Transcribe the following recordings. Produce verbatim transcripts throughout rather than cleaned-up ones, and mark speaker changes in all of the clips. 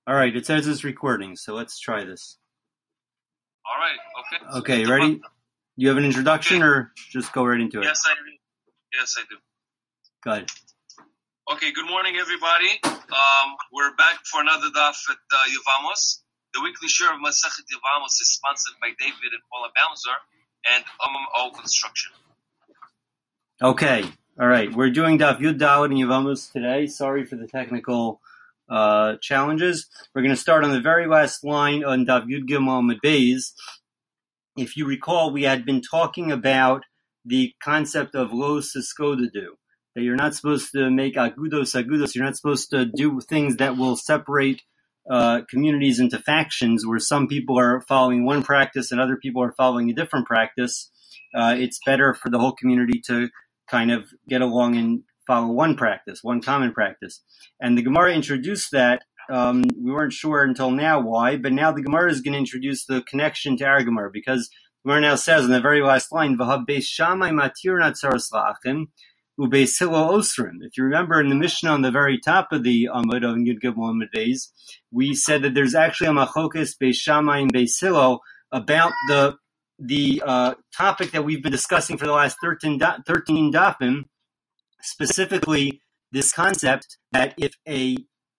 Speaker 1: All right, it says it's recording, so let's try this.
Speaker 2: All right, okay. So
Speaker 1: Okay, ready? Do you have an introduction,
Speaker 2: okay.
Speaker 1: or just go right into it?
Speaker 2: Yes, I do. Yes, I do.
Speaker 1: Go ahead.
Speaker 2: Okay, good morning, everybody. Um, we're back for another daf at uh, Yevamos. The weekly share of Masechet Yevamos is sponsored by David and Paula Bamzer and M M O Construction.
Speaker 1: Okay, all right. We're doing Daf Yud Dalet and Yevamos today. Sorry for the technical uh, challenges. We're going to start on the very last line on Daf Yud Gimel Amud Beis. If you recall, we had been talking about the concept of lo siskodedu, that you're not supposed to make agudos agudos. You're not supposed to do things that will separate uh, communities into factions, where some people are following one practice and other people are following a different practice. Uh, it's better for the whole community to kind of get along and follow one practice, one common practice. And the Gemara introduced that. Um, we weren't sure until now why, but now the Gemara is going to introduce the connection to our Gemara, because the Gemara now says in the very last line, "V'ha beis Shammai matir natzaros la'achim, ubeis Hillel osrim." If you remember in the Mishnah on the very top of the Amud of Yud Gimel Amud Beis, we said that there's actually a machokes beis Shammai and beis Hillel about the the uh, topic that we've been discussing for the last thirteen, thirteen dafim, specifically this concept that if a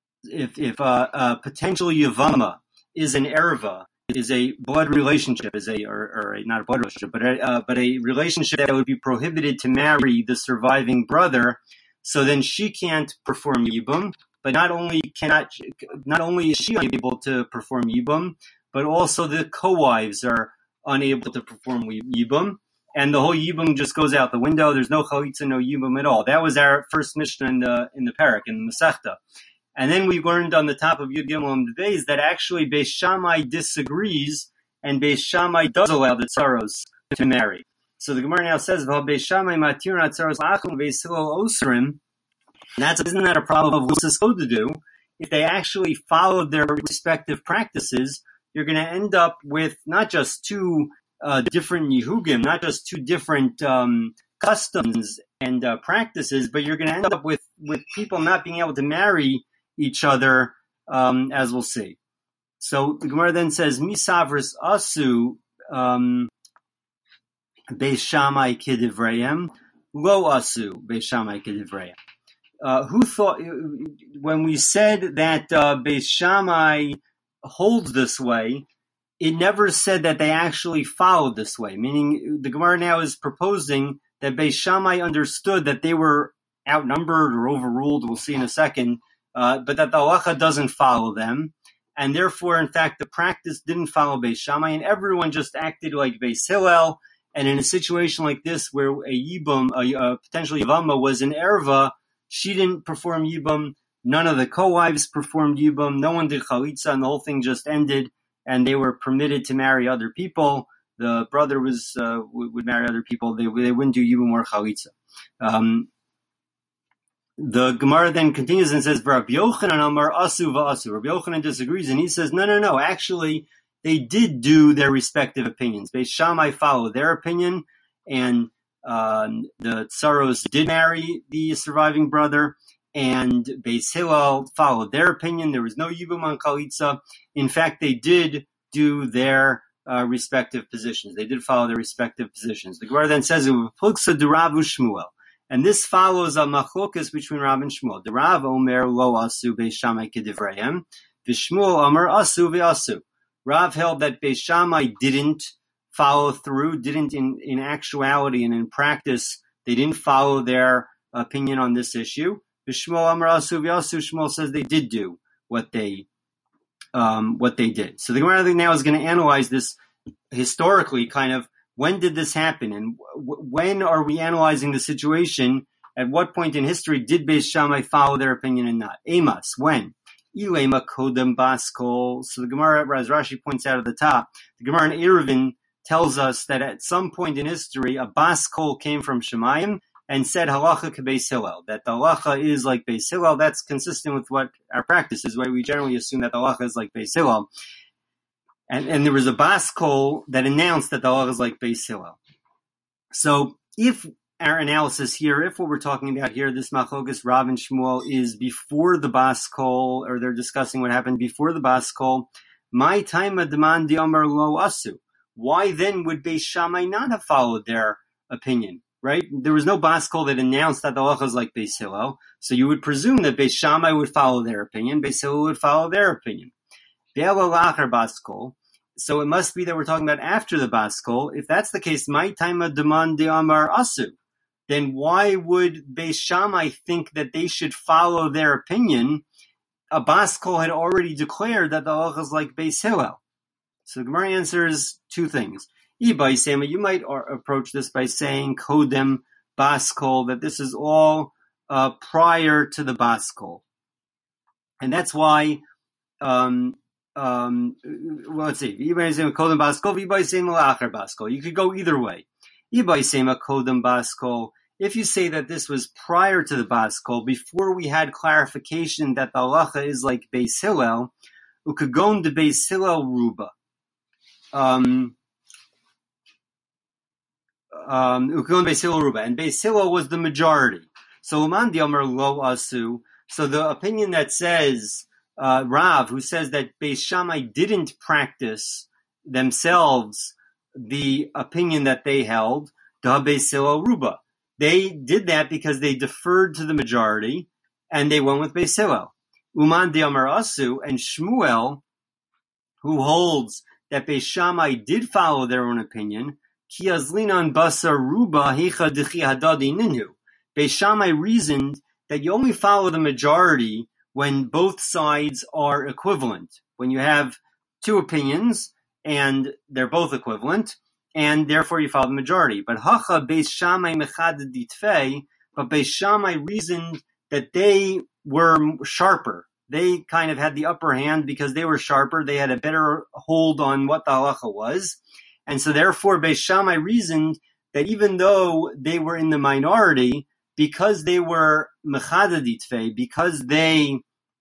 Speaker 1: if if a, a potential yavama is an erva, is a blood relationship, is a or, or a, not a blood relationship, but a uh, but a relationship that would be prohibited to marry the surviving brother, so then she can't perform yibum. But not only cannot not only is she unable to perform yibum, but also the co-wives are unable to perform yibum, and the whole yibum just goes out the window. There's no chalitza, no yibum at all. That was our first Mishnah in the in the parak, in the Masechta. And then we learned on the top of Yud Gimel Amud Beis that actually Beis Shammai disagrees, and Beis Shammai does allow the tzaros to marry. So the Gemara now says, "V'ha Beis Shammai matir natzaros la'achim Beis Hillel osrim." That's isn't that a problem of what's supposed to do? If they actually followed their respective practices, you're going to end up with not just two uh, different yehugim, not just two different um, customs and uh, practices, but you're going to end up with with people not being able to marry each other, um, as we'll see. So the Gemara then says, "Misavris asu um, beis Shammai kidivreim, lo asu beis Shammai kidivreim." Uh, who thought when we said that uh, Beis Shammai holds this way? It never said that they actually followed this way. Meaning, the Gemara now is proposing that Beis Shammai understood that they were outnumbered or overruled. We'll see in a second. Uh, but that the halacha doesn't follow them, and therefore, in fact, the practice didn't follow Beis Shammai, and everyone just acted like Beis Hillel. And in a situation like this, where a yibum, a, a potential yavama, was an erva, she didn't perform yibum. None of the co-wives performed yibum. No one did chalitza, and the whole thing just ended. And they were permitted to marry other people. The brother was uh, would marry other people. They they wouldn't do yibum or chalitza. Um, The Gemara then continues and says, "Rabbi Yochanan Amar asu va'asu." Rabbi Yochanan disagrees, and he says, "No, no, no. Actually, they did do their respective opinions. Beis Shammai followed their opinion, and uh, the tzaros did marry the surviving brother, and Beis Hillel followed their opinion. There was no yibum on chalitza. In fact, they did do their uh, respective positions. They did follow their respective positions." The Gemara then says, "Pluksa duravu Shmuel." And this follows a machlokas between Rav and Shmuel. The Rav omer lo asu beis Shammai kedivreihem, the Shmuel omer asu ve'asu. Rav held that Beis Shammai didn't follow through, didn't in, in actuality and in practice, they didn't follow their opinion on this issue. The Shmuel omer asu ve'asu. Shmuel says they did do what they um, what they did. So the Gemara now is going to analyze this historically, kind of. When did this happen, and w- when are we analyzing the situation? At what point in history did Beis Shammai follow their opinion and not? Amos, when? Ilema kodem baskol. So the Gemara, as Rashi points out at the top, the Gemara in Eruvin tells us that at some point in history, a baskol came from Shemayim and said halacha kebeis Hillel, that the halacha is like Beis Hillel. That's consistent with what our practice is, where we generally assume that the halacha is like Beis Hillel. And, and there was a baskol that announced that the halacha is like Beis Hillel. So if our analysis here, if what we're talking about here, this Machlokas Rav and Shmuel, is before the Bas Kol, or they're discussing what happened before the Bas Kol, my time demand the Amar lo asu. Why then would Beis Shammai not have followed their opinion? Right? There was no Bas Kol that announced that the halacha is like Beis Hillel, so you would presume that Beis Shammai would follow their opinion, Beis Hillel would follow their opinion. Ve'elo lachar Bas Kol. So it must be that we're talking about after the Bas Kol. If that's the case, my time demand the Amar asu. Then why would Beis Shammai think that they should follow their opinion? A Bas Kol had already declared that the halacha is like Beis Hillel. So the Gemara answers two things. You might approach this by saying Kodem Bas Kol, that this is all uh, prior to the Bas Kol. And that's why, um, um, well, let's see. You could go either way. Kodem Bas Kol. If you say that this was prior to the Bas Kol, before we had clarification that the halacha is like Beis Hillel, ukagon de Beis Hillel ruba. Um, um, ukagon Beis Hillel ruba, and Beis Hillel was the majority. So Uman Diamar lo asu. So the opinion that says uh, Rav, who says that Beis Shammai didn't practice themselves the opinion that they held, da Beis Hillel ruba. They did that because they deferred to the majority, and they went with Beis Hillel. Uman Diamar asu, and Shmuel, who holds that Beis Shammai did follow their own opinion, ki azlinan basar ruba hicha dechi hadadi ninhu. Beis Shammai reasoned that you only follow the majority when both sides are equivalent. When you have two opinions, and they're both equivalent, and therefore you follow the majority. But Hacha Beis Shammai mechad ditfei, but Beis Shammai reasoned that they were sharper. They kind of had the upper hand because they were sharper. They had a better hold on what the halacha was. And so therefore Beis Shammai reasoned that even though they were in the minority, because they were mechad ditfei, because they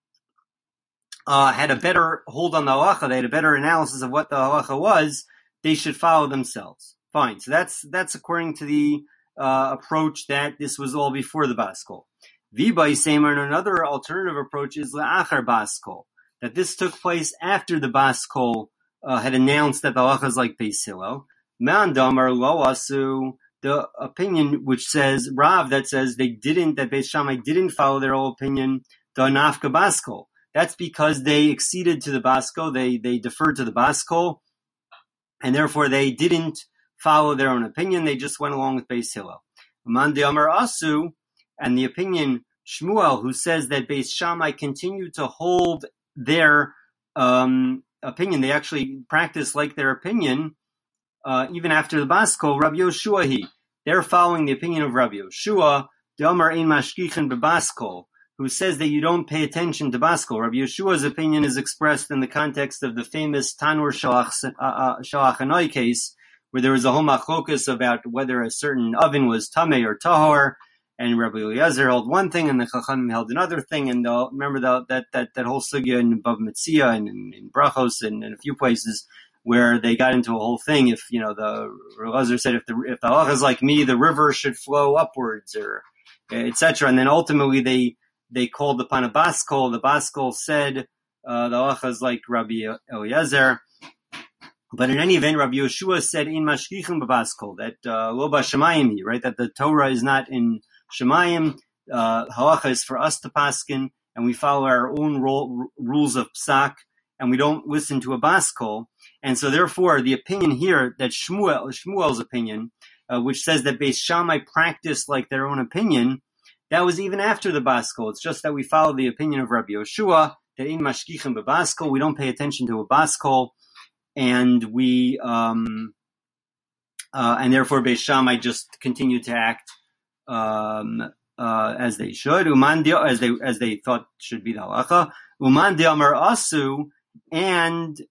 Speaker 1: uh, had a better hold on the halacha, they had a better analysis of what the halacha was, they should follow themselves. Fine. So that's that's according to the uh, approach that this was all before the Bas Kol. V'bai Seimer, and another alternative approach is la'achar Bas Kol, that this took place after the Bas Kol uh, had announced that the halacha is like Beis Hillel. Man damar lo asu, the opinion which says Rav that says they didn't, that Beis Shammai didn't follow their own opinion, the nafka Bas Kol. That's because they acceded to the Bas Kol, they they deferred to the Bas Kol. And therefore, they didn't follow their own opinion. They just went along with Beis Hillel. Uman De'amar asu, and the opinion Shmuel, who says that Beis Shammai continued to hold their um, opinion. They actually practiced like their opinion, uh, even after the Bas Kol. Rabbi Yoshua he. They're following the opinion of Rabbi Yoshua, De'amar ein mashkichin beBas Kol, who says that you don't pay attention to Bas Kol. Rabbi Yeshua's opinion is expressed in the context of the famous Tanur Shalach Hanoi case, where there was a whole machlokus about whether a certain oven was tameh or tahor, and Rabbi Eliezer held one thing, and the Chachamim held another thing, and the, remember the, that, that, that whole sugya in Bava Metzia and in, in Brachos and in a few places where they got into a whole thing. If, you know, the Eliezer said if the, if the halacha is like me, the river should flow upwards, or et cetera. And then ultimately they, They called upon a Bas Kol. The Bas Kol said uh, the halacha is like Rabbi Eliezer. But in any event, Rabbi Yeshua said in Mashkichim B'Bas Kol, that uh, lo b'Shamayim, right? That the Torah is not in Shemayim. Uh, halacha is for us to paskin, and we follow our own role, rules of psak, and we don't listen to a Bas Kol. And so therefore, the opinion here that Shmuel, Shmuel's opinion, uh, which says that Beis Shammai practiced like their own opinion, that was even after the Bas Kol. It's just that we follow the opinion of Rabbi Yoshua, that in Mashkichim B'Bas Kol, we don't pay attention to a Bas Kol, and we, um, uh, and therefore Beis Shammai just continue to act, um, uh, as they should, Uman di, as they, as they thought should be the halacha. Uman Di'amar asu, and,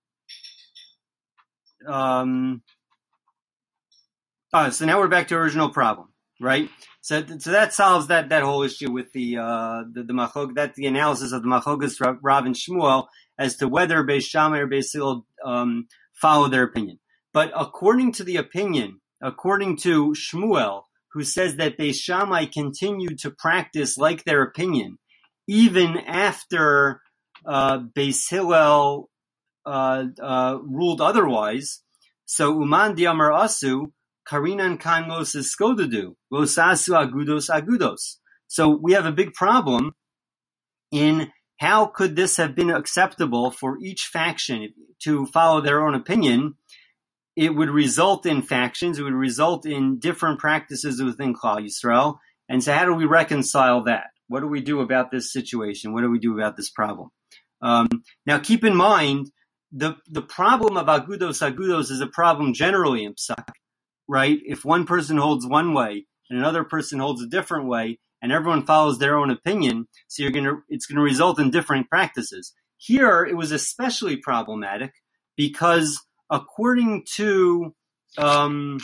Speaker 1: um, oh, so now we're back to original problem, right? So, so that solves that, that whole issue with the, uh, the, the machok, that's the analysis of the machokas Rav and Shmuel as to whether Beis Shammai or Beis Hillel, um, follow their opinion. But according to the opinion, according to Shmuel, who says that Beis Shammai continued to practice like their opinion, even after uh, Beis Hillel uh, uh, ruled otherwise. So Uman Diamar Asu, Karinan Kan Los Eskodadu, Los Asu Agudos Agudos. So we have a big problem in how could this have been acceptable for each faction to follow their own opinion. It would result in factions. It would result in different practices within Klal Yisrael. And so how do we reconcile that? What do we do about this situation? What do we do about this problem? Um, now, keep in mind, the, the problem of agudos agudos is a problem generally in Psak, right? If one person holds one way and another person holds a different way, and everyone follows their own opinion, so you're gonna, it's going to result in different practices. Here, it was especially problematic because according to, um,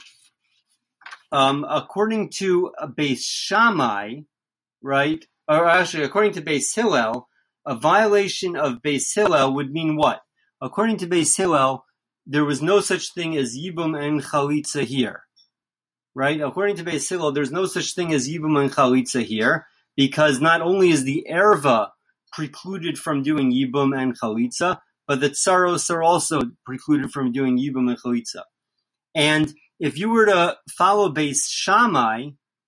Speaker 1: um, according to Beis Shammai, right, or actually according to Beis Hillel, a violation of Beis Hillel would mean what? According to Beis Hillel, there was no such thing as Yibum and Chalitza here. Right? According to Beis Hillel, there's no such thing as Yibum and Chalitza here, because not only is the Erva precluded from doing Yibum and Chalitza, but the Tsaros are also precluded from doing Yibum and Chalitza. And if you were to follow Beis Shammai,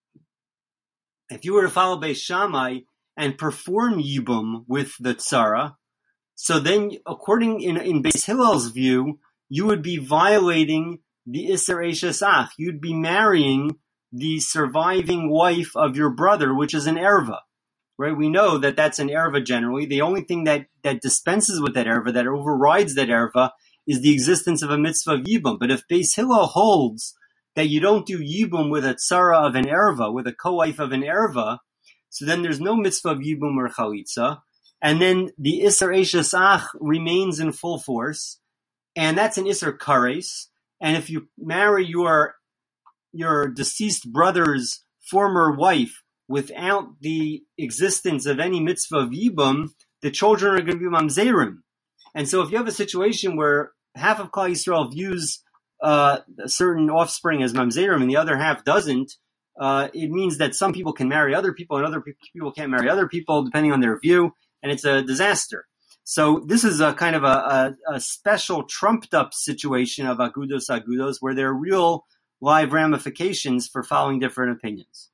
Speaker 1: if you were to follow Beis Shammai and perform Yibum with the Tsara, so then according in, in Beis Hillel's view, you would be violating the Isser Eishes Ach. You'd be marrying the surviving wife of your brother, which is an erva, right? We know that that's an erva generally. The only thing that, that dispenses with that erva, that overrides that erva, is the existence of a mitzvah of yibum. But if Beis Hillel holds that you don't do yibum with a tzara of an erva, with a co-wife of an erva, so then there's no mitzvah of yibum or chalitza, and then the Isser Eishes Ach remains in full force, and that's an Isser Kares. And if you marry your your deceased brother's former wife without the existence of any mitzvah of yibum, the children are going to be mamzerim. And so if you have a situation where half of Klal Yisrael views uh, a certain offspring as mamzerim and the other half doesn't, uh, it means that some people can marry other people and other people can't marry other people depending on their view, and it's a disaster. So this is a kind of a, a, a special trumped-up situation of agudos agudos where there are real live ramifications for following different opinions.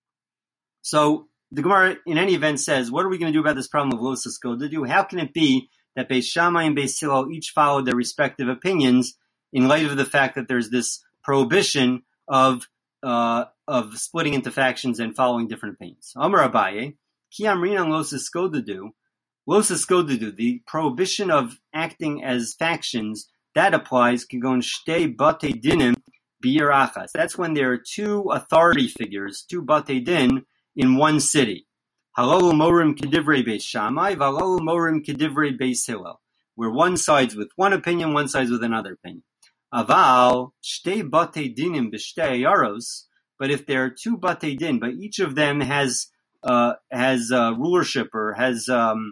Speaker 1: So the Gemara, in any event, says, what are we going to do about this problem of lo siskodadu? How can it be that Beis Shammai and Beis Hillel each followed their respective opinions in light of the fact that there's this prohibition of uh, of splitting into factions and following different opinions? Amar Abaye, ki amrinan lo siskodadu. Lo siskodadu, the prohibition of acting as factions, that applies kigon shtei batei dinim b'ir achas. That's when there are two authority figures, two batei din, in one city. Halol morim kedivrei Beis Shammai, v'halol morim kedivrei Beis Hillel, where one sides with one opinion, one sides with another opinion. Aval shtei batei dinim b'shtei yaros, but if there are two batei din, but each of them has uh, has uh, rulership or has um,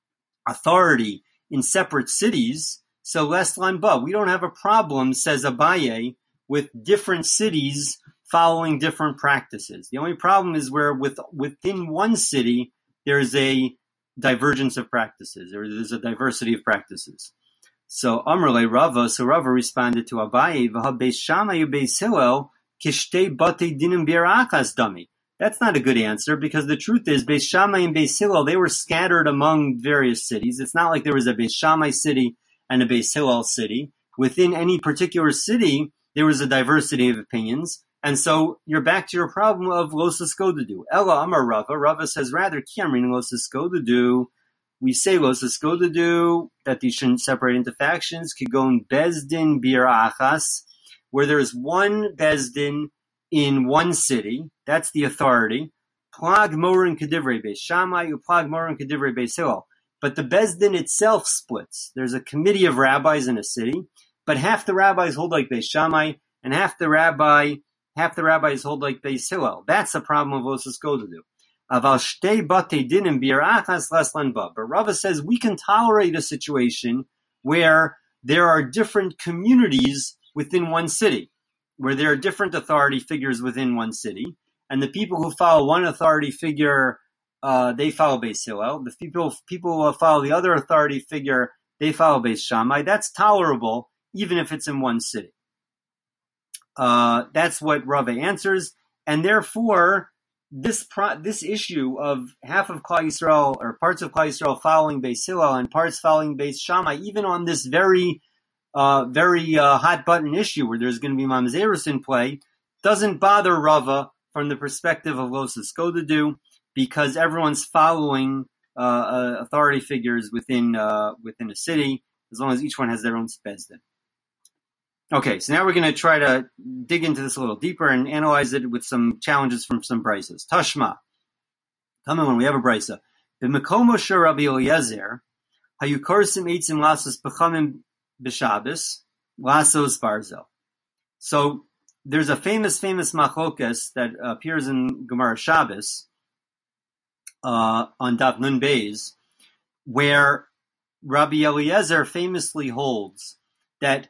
Speaker 1: authority in separate cities, so less lanba. We don't have a problem, says Abaye, with different cities following different practices. The only problem is where with within one city there's a divergence of practices, or there's a diversity of practices. So Amrle Rava, so Rava responded to Abaye, V'ha Beis Shammai Beis Hillel kishtei batei dinim b'ir achas dami. That's not a good answer, because the truth is Beis Shammai and Beis Hillel, they were scattered among various cities. It's not like there was a Beis Shammai city and a Beis Hillel city. Within any particular city, there was a diversity of opinions. And so you're back to your problem of lo siskodadu. Ella Amar Rava. Rava says rather, ki amrin lo siskodadu. We say lo siskodadu, that these shouldn't separate into factions. Kigon bezdin bir achas, where there's one bezdin in one city. That's the authority. Plag morin kedivrei Beis Shammai, uplag morin kedivrei Beis Hillel. But the bezdin itself splits. There's a committee of rabbis in a city, but half the rabbis hold like Beis Shammai, and half the rabbi half the rabbis hold like Beis Hillel. That's the problem of lo siskodadu. Aval shtei batei dinim b'ir achas les lanba. But Rava says we can tolerate a situation where there are different communities within one city, where there are different authority figures within one city. and the people who follow one authority figure, uh, they follow Beis Hillel. The people people who follow the other authority figure, they follow Beis Shammai. That's tolerable, even if it's in one city. Uh, that's what Rava answers, and therefore, this pro- this issue of half of Klal Yisrael or parts of Klal Yisrael following Beis Hillel and parts following Beis Shammai, even on this very uh, very uh, hot button issue where there's going to be Mamzerus in play, doesn't bother Rava from the perspective of Los Eskodadu, because everyone's following uh, uh, authority figures within uh, within a city, as long as each one has their own Bezdin. Okay, so now we're going to try to dig into this a little deeper and analyze it with some challenges from some brises. Tashma. Come on, when we have a brisa. B'mekomo shel Rabbi Eliezer, hayukorsim eitzim lasos b'chamim b'Shabbos, lasos barzel. So there's a famous, famous machlokas that appears in Gemara Shabbos uh, on Daf Nun Beis, where Rabbi Eliezer famously holds that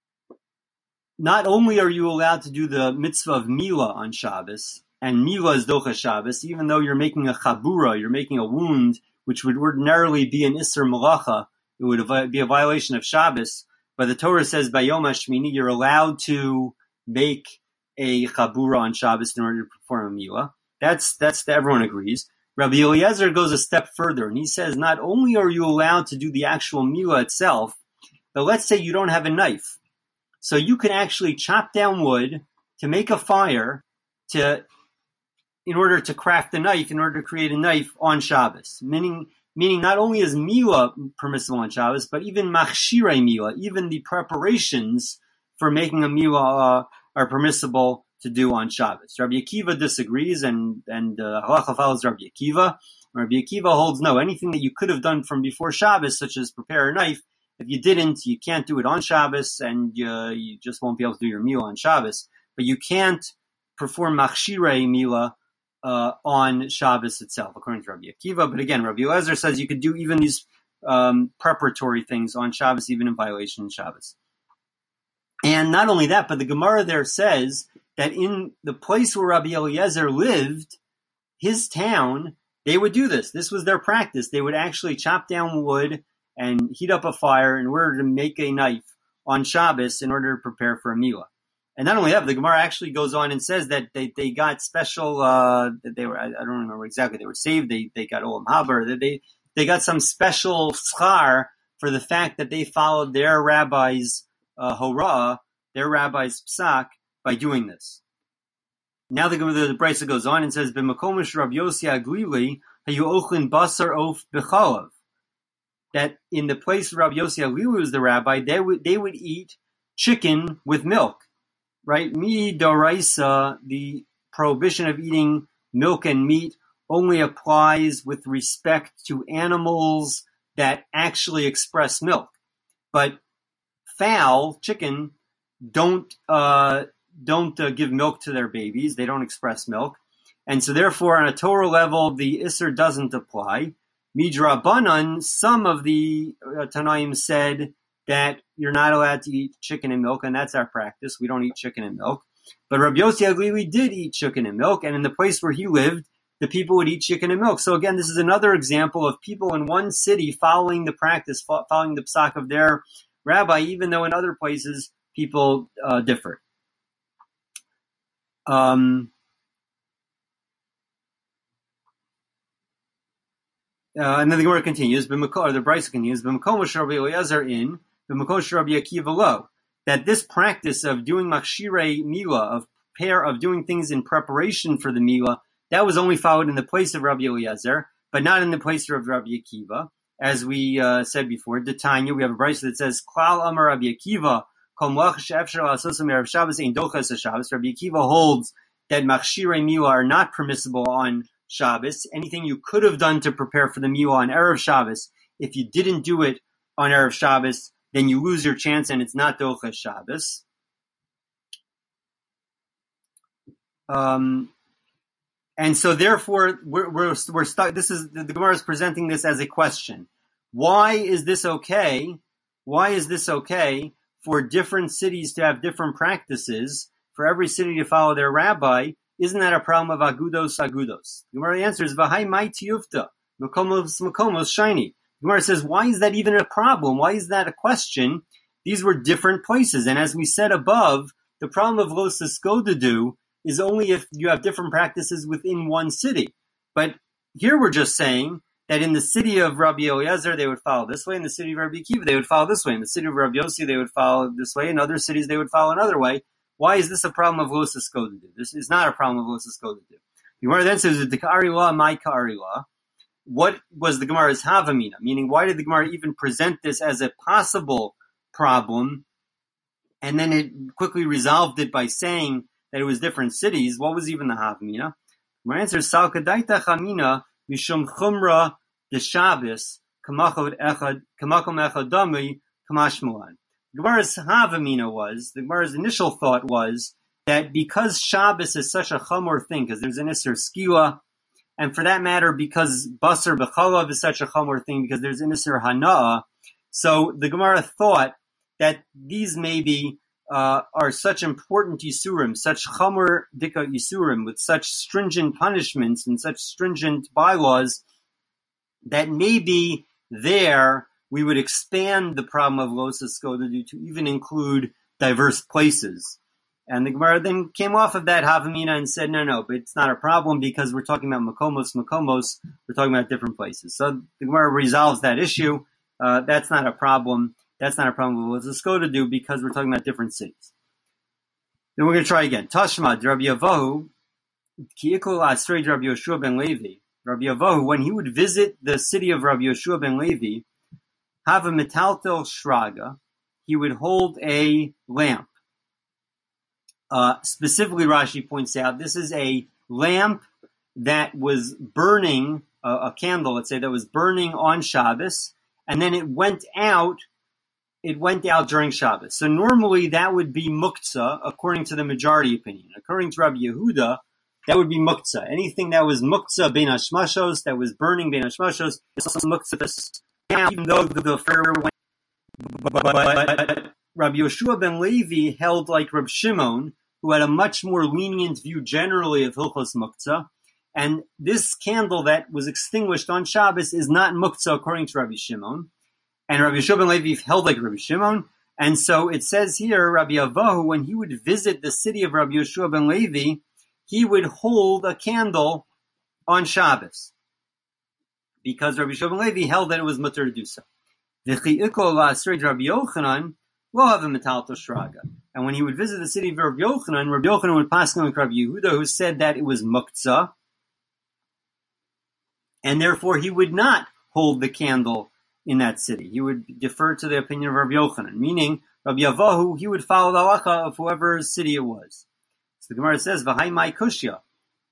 Speaker 1: not only are you allowed to do the mitzvah of Mila on Shabbos, and Mila is Docha Shabbos, even though you're making a chabura, you're making a wound, which would ordinarily be an Isser Malacha, it would be a violation of Shabbos, but the Torah says by Yom HaShmini you're allowed to make a chabura on Shabbos in order to perform a Mila. That's, that's, everyone agrees. Rabbi Eliezer goes a step further, and he says not only are you allowed to do the actual Mila itself, but let's say you don't have a knife. So you can actually chop down wood to make a fire to, in order to craft a knife, in order to create a knife on Shabbos. Meaning, meaning not only is Mila permissible on Shabbos, but even Machshirei Mila, even the preparations for making a Mila uh, are permissible to do on Shabbos. Rabbi Akiva disagrees, and, and uh, Halacha follows Rabbi Akiva. Rabbi Akiva holds no, anything that you could have done from before Shabbos, such as prepare a knife, if you didn't, you can't do it on Shabbos, and uh, you just won't be able to do your Mila on Shabbos. But you can't perform Machshirei Mila uh, on Shabbos itself, according to Rabbi Akiva. But again, Rabbi Eliezer says you could do even these um, preparatory things on Shabbos, even in violation of Shabbos. And not only that, but the Gemara there says that in the place where Rabbi Eliezer lived, his town, they would do this. This was their practice. They would actually chop down wood and heat up a fire in order to make a knife on Shabbos in order to prepare for a Mila. And not only that, but the Gemara actually goes on and says that they, they got special, uh, that they were, I, I don't remember exactly, they were saved, they, they got Olam Haber, they, they got some special schar for the fact that they followed their rabbi's, uh, Horah, their rabbi's psak, by doing this. Now the Gemara, the Brisa goes on and says, B'makomish Rav Yossi Aglili, hayu ochlin basar of b'chalav. That in the place where Rabbi Yossi Aglili was the rabbi, they would they would eat chicken with milk, right? Mi doraisa, the prohibition of eating milk and meat only applies with respect to animals that actually express milk, but fowl, chicken, don't uh, don't uh, give milk to their babies. They don't express milk, and so therefore, on a Torah level, the Isser doesn't apply. Midrabanan, some of the uh, Tanaim said that you're not allowed to eat chicken and milk, and that's our practice. We don't eat chicken and milk. But Rabbi Yossi Aglili did eat chicken and milk, and in the place where he lived, the people would eat chicken and milk. So again, this is another example of people in one city following the practice, following the psak of their rabbi, even though in other places people uh, differ. Um... Uh, and then the Gemara continues, or the Brisa continues, B'makomosh Rabbi Eliezer in, B'makomosh Rabbi Akiva lo, that this practice of doing Machshirei Mila, of pair of doing things in preparation for the Mila, that was only followed in the place of Rabbi Eliezer, but not in the place of Rabbi Akiva. As we uh, said before, D'Tanya, we have a Brisa that says, Klal Amar Rabbi Akiva, Kol Melach she'efshar la'asos erev Shabbos ein dochas haShabbos. Rabbi Akiva holds that Machshirei Mila are not permissible on Shabbos. Anything you could have done to prepare for the Mila on Erev Shabbos, if you didn't do it on Erev Shabbos, then you lose your chance and it's not Dochas Shabbos. Um, and so therefore, we're, we're, we're stuck. This is, the, the Gemara is presenting this as a question. Why is this okay? Why is this okay for different cities to have different practices, for every city to follow their rabbi, isn't that a problem of agudos agudos? The Gemara answers, V'hai mai tiyufta, makomos makomos shiny. The Gemara says, why is that even a problem? Why is that a question? These were different places. And as we said above, the problem of lo siskodedu is only if you have different practices within one city. But here we're just saying that in the city of Rabbi Eliezer, they would follow this way. In the city of Rabbi Akiva, they would follow this way. In the city of Rabbi Yossi, they would follow this way. In other cities, they would follow another way. Why is this a problem of lo siskodedu? This is not a problem of lo siskodedu. The Gemara then says, the ka'ari law, my ka'ari law. What was the Gemara's havamina? Meaning, why did the Gemara even present this as a possible problem? And then it quickly resolved it by saying that it was different cities. What was even the havamina? My answer is Sal Kadaita Chamina Mishum Chumra the Shabbos Kamakom Echad Kamakom Echadami Kamashmulan. The Gemara's havamina was, the Gemara's initial thought was that because Shabbos is such a chumor thing, because there's an Isser Skila, and for that matter, because Basar B'chalav is such a chumor thing, because there's an Isser Hana'ah, so the Gemara thought that these maybe Uh, are such important Yisurim, such Chomer Dika Yisurim, with such stringent punishments and such stringent bylaws, that maybe there we would expand the problem of Lo Siskodedu to even include diverse places. And the Gemara then came off of that Havamina and said, no, no, but it's not a problem because we're talking about Makomos, Makomos, we're talking about different places. So the Gemara resolves that issue. Uh, that's not a problem. That's not a problem with what to do because we're talking about different cities. Then we're going to try again. Tashma, Rabbi Yavahu, Ki'ikol Asrei Rabbi Yoshua ben Levi. Rabbi Yavahu, when he would visit the city of Rabbi Yoshua ben Levi, have a metaltel shraga, he would hold a lamp. Uh, specifically, Rashi points out, this is a lamp that was burning, uh, a candle, let's say, that was burning on Shabbos, and then it went out It went out during Shabbos. So normally that would be muktzah, according to the majority opinion. According to Rabbi Yehuda, that would be muktzah. Anything that was muktzah ben hashmashos, that was burning ben hashmashos, is also muktzah. Even though the fire went, but Rabbi Yoshua ben Levi held like Rabbi Shimon, who had a much more lenient view generally of Hilchos muktzah. And this candle that was extinguished on Shabbos is not muktzah according to Rabbi Shimon. And Rabbi Yoshua ben Levi held like Rabbi Shimon. And so it says here, Rabbi Avahu, when he would visit the city of Rabbi Yoshua ben Levi, he would hold a candle on Shabbos. Because Rabbi Yoshua ben Levi held that it was mutter to do so. Rabbi Yochanan will have a metalto shraga. And when he would visit the city of Rabbi Yochanan, Rabbi Yochanan would pass on like Rabbi Yehuda, who said that it was muktzah. And therefore he would not hold the candle in that city. He would defer to the opinion of Rabbi Yochanan, meaning Rabbi Yavahu, he would follow the halacha of whoever's city it was. So the Gemara says, V'hai mai kushya.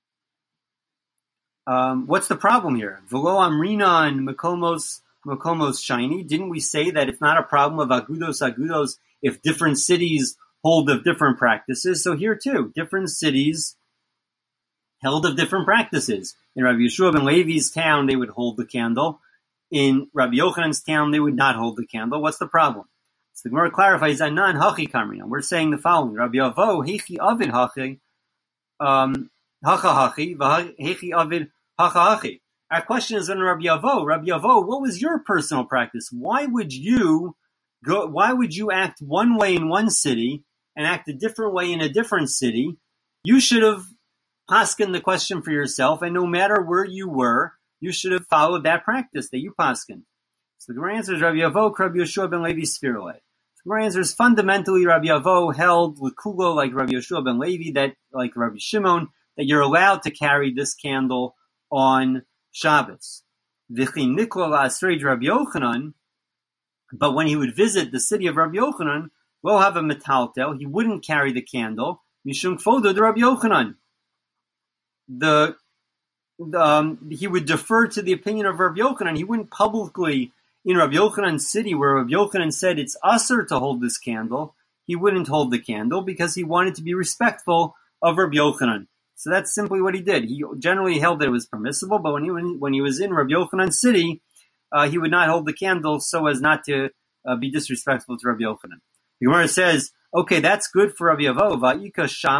Speaker 1: Um, what's the problem here? V'lo amrina and makomos, makomos shiny. Didn't we say that it's not a problem of agudos, agudos, if different cities hold of different practices? So here too, different cities held of different practices. In Rabbi Yoshua ben Levi's town, they would hold the candle. In Rabbi Yochanan's town, they would not hold the candle. What's the problem? So the Gemara clarifies, Anan hachi kamrina. We're saying the following. Rabbi Avo, hechi avid hachi, um, hacha hachi, hechi avid hacha hachi. Our question is on Rabbi Avo. Rabbi Avo, what was your personal practice? Why would you go, why would you act one way in one city and act a different way in a different city? You should have paskin the question for yourself, and no matter where you were, you should have followed that practice that you paskin. So the Gemara answers, Rabbi Avo, Rabbi Yoshua ben Levi Sfirle. The Gemara answers, fundamentally, Rabbi Avo held l'kulo like Rabbi Yoshua ben Levi, that like Rabbi Shimon, that you're allowed to carry this candle on Shabbos. V'chi niklo la'asrei Rabbi Yochanan, but when he would visit the city of Rabbi Yochanan, we'll have a metaltel, he wouldn't carry the candle, mishum kvodo de Rabbi Yochanan. The Um, he would defer to the opinion of Rabbi Yochanan. He wouldn't publicly, in Rabbi Yochanan's city, where Rabbi Yochanan said it's usher to hold this candle, he wouldn't hold the candle because he wanted to be respectful of Rabbi Yochanan. So that's simply what he did. He generally held that it was permissible, but when he when he was in Rabbi Yochanan's city, uh, he would not hold the candle so as not to uh, be disrespectful to Rabbi Yochanan. The Gemara says, okay, that's good for Rabbi Avo. Va'ika shama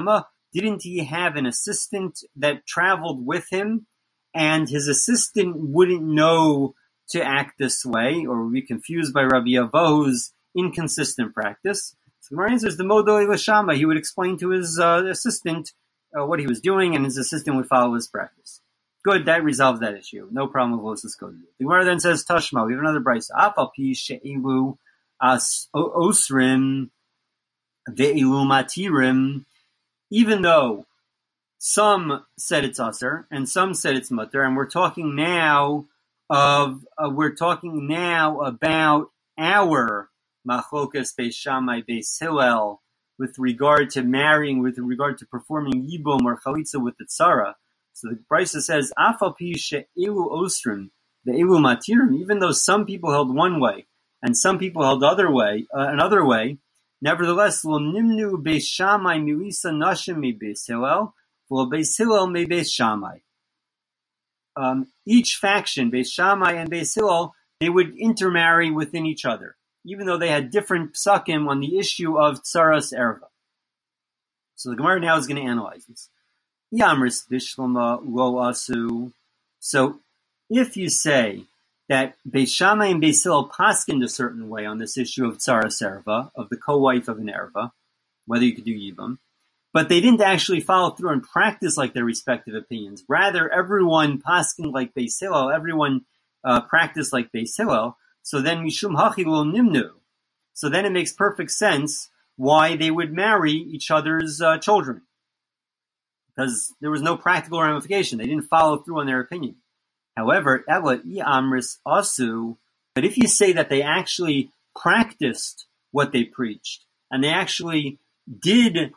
Speaker 1: didn't he have an assistant that traveled with him, and his assistant wouldn't know to act this way, or would be confused by Rabbi Avo's inconsistent practice? So the answer is the Modoi Lashama. He would explain to his uh, assistant uh, what he was doing, and his assistant would follow his practice. Good, that resolves that issue. No problem with Losis Kodu. The Gemara then says, Tashma, we have another brayso. Afal pi she'elu as osrim ve'elu matirim. Even though some said it's usr and some said it's mutter, and we're talking now of uh, we're talking now about our machlokas beis Shammai beis Hillel with regard to marrying, with regard to performing yibum or chalitza with the tzara. So the brayso says, Afal pi she'elu osrim ve'elu matirim. Even though some people held one way and some people held other way, uh, another way, nevertheless, lo nimnu beis Shammai milisa nashim mi beis Hillel, v'lo beis Hillel mi beis Shammai. Um, each faction, Beis Shammai and Beis Hillel, they would intermarry within each other, even though they had different psakim on the issue of tsaras erva. So the Gemara now is going to analyze this. Yamris bishlama lo asu. So if you say that Beis Shammai and Beis Hillel paskined a certain way on this issue of tsaras erva, of the co-wife of an erva, whether you could do yibum, but they didn't actually follow through and practice like their respective opinions. Rather, everyone paskined like Beis Hillel, everyone uh, practiced like Beis Hillel. So then mishum hachi lo nimnu. So then it makes perfect sense why they would marry each other's uh, children, because there was no practical ramification. They didn't follow through on their opinion. However, ela I amris asu. But if you say that they actually practiced what they preached, and they actually did.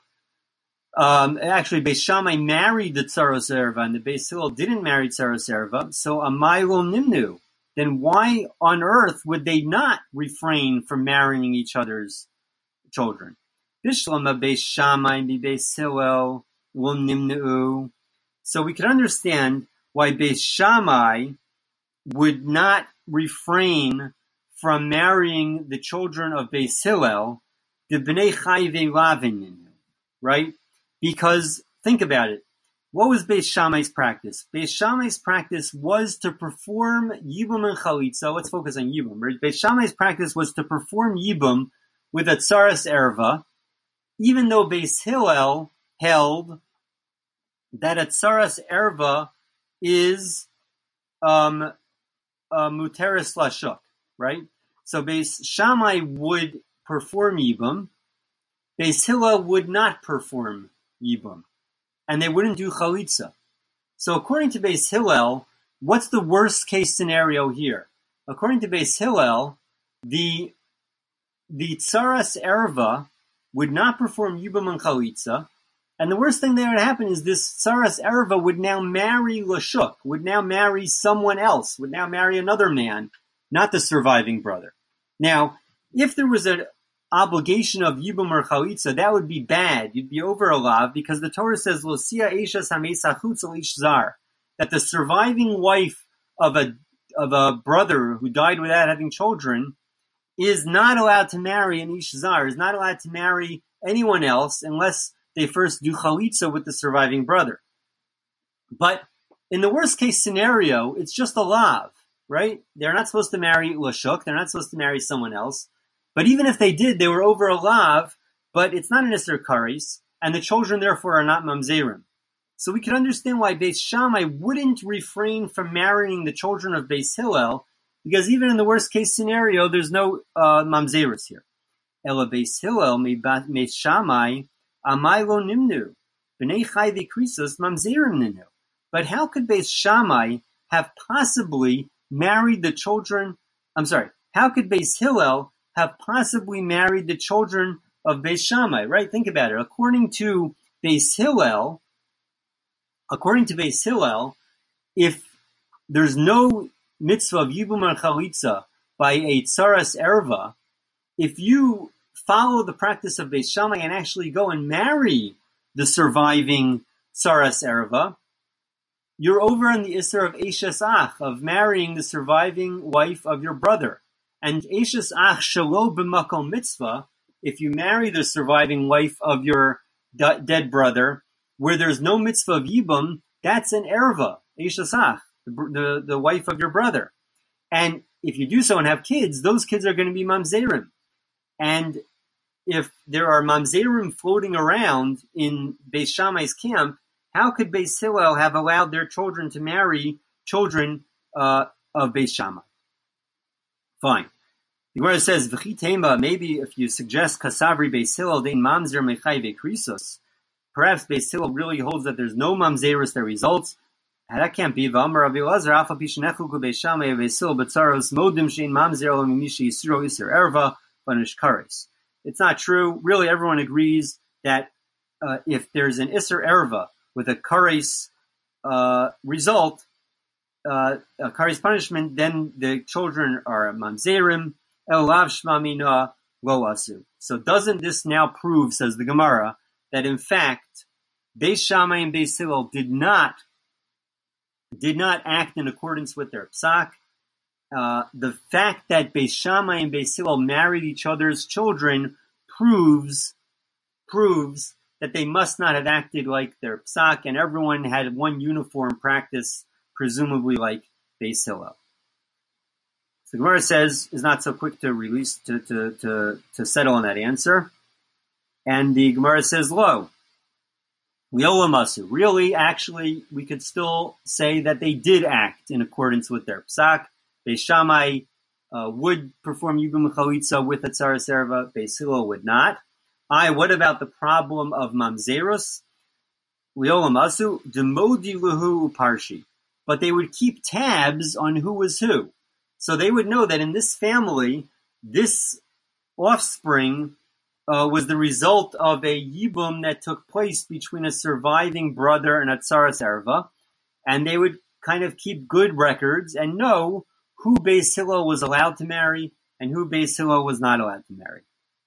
Speaker 1: Um, actually, Beis Shammai married the tsaros erva, and the Beis Hillel didn't marry tsaros erva. So amai lo nimnu. Then why on earth would they not refrain from marrying each other's children? Bishlama Beis Shammai bi Beis Hillel lo nimnu. So we could understand why Beis Shammai would not refrain from marrying the children of Beis Hillel, the bnei chai ve'lavin, right? Because, think about it, what was Beis Shammai's practice? Beis Shammai's practice was to perform Yibum and Chalitza. Let's focus on Yibum. Right? Beis Shammai's practice was to perform Yibum with a Tsaras Erva, even though Beis Hillel held that a Tsaras Erva is um, a Muteris Lashuk, right? So Beis Shammai would perform Yibum, Beis Hillel would not perform Yibum, and they wouldn't do Chalitza. So according to Beis Hillel, what's the worst case scenario here? According to Beis Hillel, the the Tsaras Erva would not perform Yibum and Chalitza, and the worst thing that would happen is this Tsaras Erva would now marry Lashuk, would now marry someone else, would now marry another man, not the surviving brother. Now, if there was an obligation of Yibum or Chalitza, that would be bad. You'd be over a lav, because the Torah says, Losia Eisha Samesachutz Elish Zar, that the surviving wife of a of a brother who died without having children is not allowed to marry an Ish Zar, is not allowed to marry anyone else unless they first do Chalitza with the surviving brother. But in the worst case scenario, it's just a lav, right? They're not supposed to marry Lashuk, they're not supposed to marry someone else. But even if they did, they were over a lav, but it's not an Isser Karis, and the children therefore are not mamzerim. So we can understand why Beis Shammai wouldn't refrain from marrying the children of Beis Hillel, because even in the worst case scenario, there's no uh, mamzeris here. Ela Beis Hillel me Beis Shammai amai lo nimnu b'nei chai v'krisas mamzerim ninu. But how could Beis Shammai have possibly married the children? I'm sorry. How could Beis Hillel have possibly married the children of Beis Shammai, right? Think about it. According to Beis Hillel, according to Beis Hillel, if there's no mitzvah of Yibum and Chalitza by a Tsaras Erva, if you follow the practice of Beis Shammai and actually go and marry the surviving Tsaras Erva, you're over in the Isser of Eishes Ach, of marrying the surviving wife of your brother. And Eishes Ach Shelo B'Makom Mitzvah, if you marry the surviving wife of your d- dead brother where there's no mitzvah of yibum, that's an erva, ishasach, the, the the wife of your brother. And if you do so and have kids, those kids are going to be mamzerim. And if there are mamzerim floating around in Beis Shammai's camp, how could Beis Hillel have allowed their children to marry children uh, of Beis Shammai? Fine. The Gemara says, "V'chitema." Maybe if you suggest kasavri Beis Hillel dein mamzer mechai vekrisos, perhaps Beis Hillel really holds that there's no mamzerus that results. That can't be. V'amar Rabbi Elazar afa pishenechu Beis Shammai Beis Hillel b'tzaros modim shein mamzer elo mimishi yisro iser erva v'nish kares. It's not true. Really, everyone agrees that uh, if there's an iser erva with a kares uh, result, uh, a kares punishment, then the children are mamzerim. Elav shmamina lo asu. So doesn't this now prove, says the Gemara, that in fact Beis Shammai and Beis Hillel did not did not act in accordance with their psak? Uh, the fact that Beis Shammai and Beis Hillel married each other's children proves proves that they must not have acted like their psak, and everyone had one uniform practice, presumably like Beis Hillel. The Gemara says is not so quick to release to, to, to, to settle on that answer. And the Gemara says, lo, liolamasu. Really, actually, we could still say that they did act in accordance with their psak. Beis Shammai uh, would perform yibum chalitza with a tzaras erva. Beis Hillel would not. I, what about the problem of mamzerus? Liolamasu, demodi luhu uparshi. But they would keep tabs on who was who. So they would know that in this family, this offspring uh, was the result of a yibum that took place between a surviving brother and a tzaras erva, and they would kind of keep good records and know who Beis Hillel was allowed to marry and who Beis Hillel was not allowed to marry.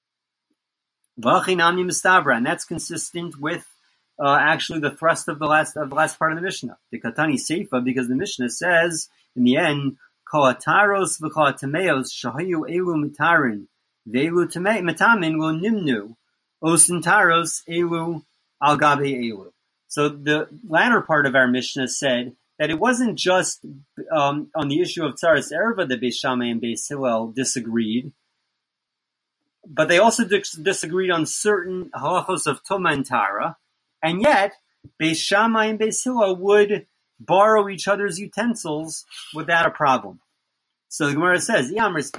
Speaker 1: And that's consistent with uh, actually the thrust of the last of the last part of the Mishnah, the Katani Seifa, because the Mishnah says in the end, Koataros v'koatameos shahayu elu mitarin ve'elu metamin lo nimnu osintaros elu al gabe elu. So the latter part of our Mishnah said that it wasn't just um, on the issue of tzaras erva that Beis Shammai and Beis Hillel disagreed, but they also dis- disagreed on certain halachos of tuma and tara, and yet Beis Shammai and Beis Hillel would borrow each other's utensils without a problem. So the Gemara says,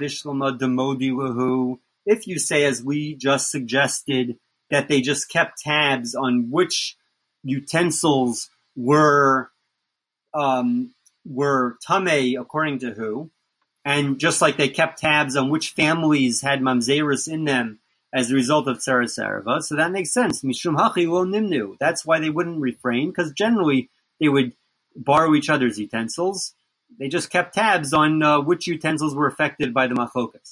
Speaker 1: if you say, as we just suggested, that they just kept tabs on which utensils were um, were tamei according to who, and just like they kept tabs on which families had mamzerus in them as a result of tzaras erva, so that makes sense. Mishum hachi lo nimnu. That's why they wouldn't refrain, because generally they would borrow each other's utensils. They just kept tabs on uh, which utensils were affected by the machlokas.